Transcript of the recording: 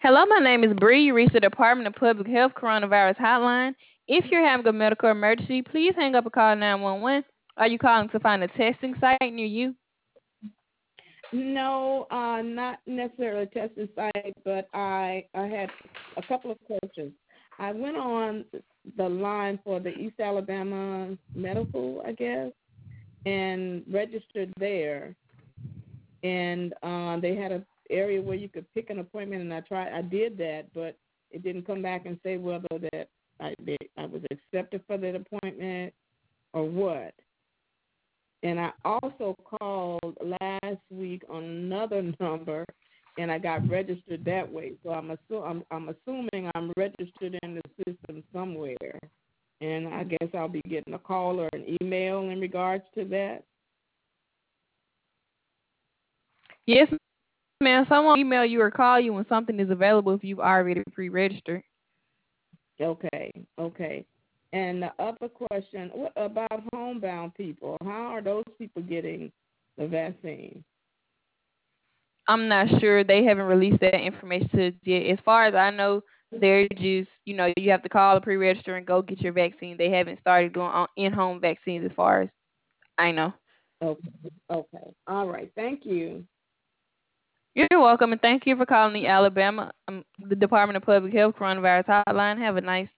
Hello, my name is Bree. You reached the Department of Public Health Coronavirus Hotline. If you're having a medical emergency, please hang up and call 911. Are you calling to find a testing site near you? No, not necessarily a testing site, but I had a couple of questions. I went on the line for the East Alabama Medical, I guess, and registered there, and they had a area where you could pick an appointment, and I did that, but it didn't come back and say whether that I was accepted for that appointment or what. And I also called last week on another number, and I got registered that way. So I'm assuming I'm registered in the system somewhere, and I guess I'll be getting a call or an email in regards to that. Yes, ma'am. Someone will email you or call you when something is available if you've already pre-registered. Okay. And the other question, what about homebound people? How are those people getting the vaccine? I'm not sure. They haven't released that information to us yet. As far as I know, they're just, you have to call a pre-register and go get your vaccine. They haven't started doing in-home vaccines as far as I know. Okay. All right. Thank you. You're welcome, and thank you for calling the Department of Public Health Coronavirus Hotline. Have a nice